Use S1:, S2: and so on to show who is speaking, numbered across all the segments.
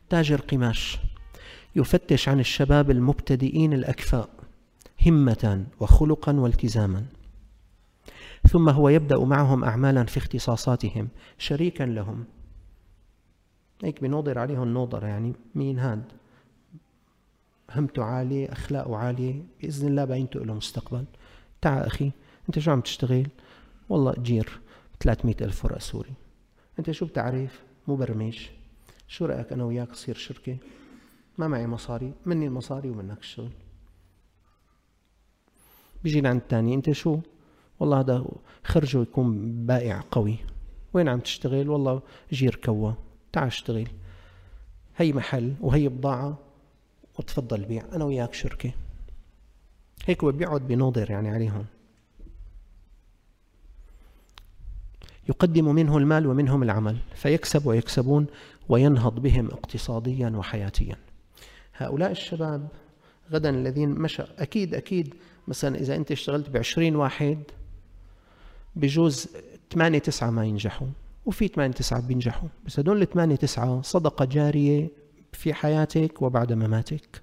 S1: تاجر قماش يفتش عن الشباب المبتدئين الأكفاء همة وخلقا والتزاما، ثم هو يبدأ معهم أعمالا في اختصاصاتهم شريكا لهم. هيك بنوضر عليهم نوضر، يعني مين هاد همته عالية أخلاقه عالية بإذن الله بينتقل له مستقبل. تعال أخي أنت شو عم تشتغل؟ والله أجير 300,000 ورقة سوري. أنت شو بتعرف؟ مبرمج. شو رأيك أنا وياك نصير شركة؟ ما معي مصاري، مني المصاري ومنك الشغل. بيجي لعند الثاني، أنت شو؟ والله هذا خرجه يكون بائع قوي. وين عم تشتغل؟ والله جير كوا. تعال اشتغل، هي محل وهي بضاعة وتفضل بيع، أنا وياك شركة. هيك بيقعد بنوضر يعني عليهم. يقدم منه المال ومنهم العمل، فيكسب ويكسبون وينهض بهم اقتصاديا وحياتيا. هؤلاء الشباب غدا الذين مشى، أكيد مثلا إذا أنت اشتغلت ب20 واحد بجوز 8-9 ما ينجحوا، وفي 8-9 بينجحوا، بس هدول 8-9 صدقة جارية في حياتك وبعد مماتك.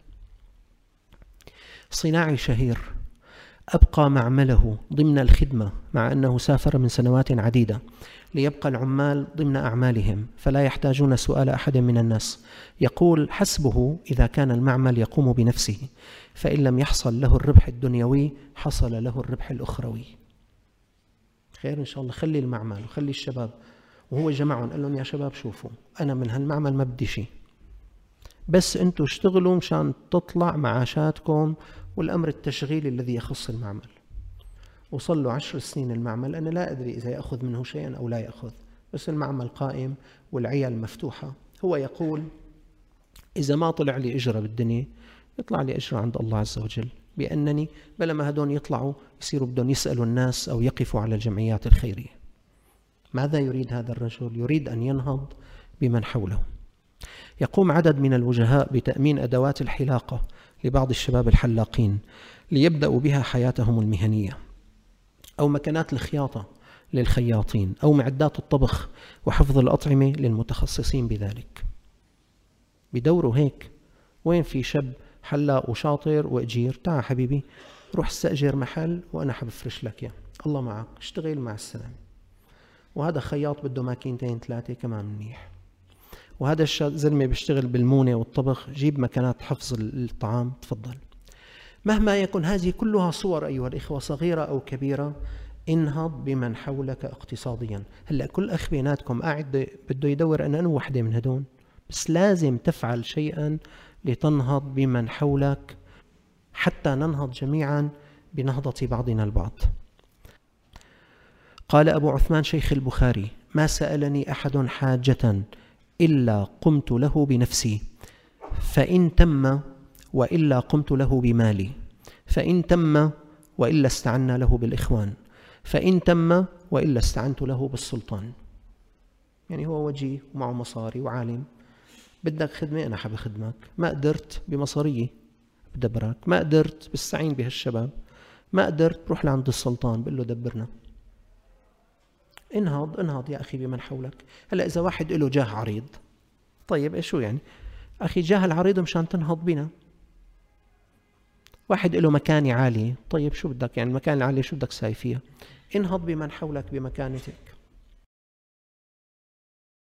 S1: صناعي شهير أبقى معمله ضمن الخدمة مع أنه سافر من سنوات عديدة ليبقى العمال ضمن أعمالهم فلا يحتاجون سؤال أحد من الناس. يقول حسبه إذا كان المعمل يقوم بنفسه، فإن لم يحصل له الربح الدنيوي حصل له الربح الأخروي. خير إن شاء الله. خلي المعمل وخلي الشباب. وهو جمعهم قال لهم يا شباب شوفوا أنا من هالمعمل ما بدي شيء، بس أنتوا اشتغلوا مشان تطلع معاشاتكم والأمر التشغيلي الذي يخص المعمل. وصل له 10 سنين المعمل، أنا لا أدري إذا يأخذ منه شيئا أو لا يأخذ، بس المعمل قائم والعيال مفتوحة. هو يقول إذا ما طلع لي إجرة بالدنيا يطلع لي إجرة عند الله عز وجل، بأنني بلا ما هدون يطلعوا يصيروا بدهم يسألوا الناس أو يقفوا على الجمعيات الخيرية. ماذا يريد هذا الرجل؟ يريد أن ينهض بمن حوله. يقوم عدد من الوجهاء بتأمين أدوات الحلاقة لبعض الشباب الحلاقين ليبدأوا بها حياتهم المهنية، أو مكانات الخياطة للخياطين، أو معدات الطبخ وحفظ الأطعمة للمتخصصين بذلك. بدوروا هيك. وين في شاب حلاق وشاطر وأجير؟ تعال حبيبي روح استأجر محل وأنا حبفرش لك يا الله معك، اشتغل مع السلامة. وهذا خياط بده ماكينتين 3 كمان منيح. وهذا الزلمة بيشتغل بالمونة والطبخ، جيب مكانات حفظ الطعام تفضل. مهما يكن هذه كلها صور أيها الإخوة صغيرة أو كبيرة. انهض بمن حولك اقتصاديا. هلأ كل أخ بيناتكم قاعد بده يدور أنه وحدة من هدول، بس لازم تفعل شيئا لتنهض بمن حولك حتى ننهض جميعا بنهضة بعضنا البعض. قال أبو عثمان شيخ البخاري ما سألني أحد حاجة إلا قمت له بنفسي، فإن تم وإلا قمت له بمالي، فإن تم وإلا استعنا له بالإخوان، فإن تم وإلا استعنت له بالسلطان. يعني هو وجيه ومعه مصاري وعالم، بدك خدمة أنا حاب خدمك، ما قدرت بمصارية بدبرك، ما قدرت بستعين بهالشباب، ما قدرت بروح لعند السلطان بقول له دبرنا. انهض يا أخي بمن حولك. هلأ إذا واحد له جاه عريض، طيب إيش شو يعني؟ أخي جاه العريض مشان تنهض بنا. واحد له مكانة عالية، طيب شو بدك يعني المكانة العالية شو بدك ساي فيها؟ انهض بمن حولك بمكانتك.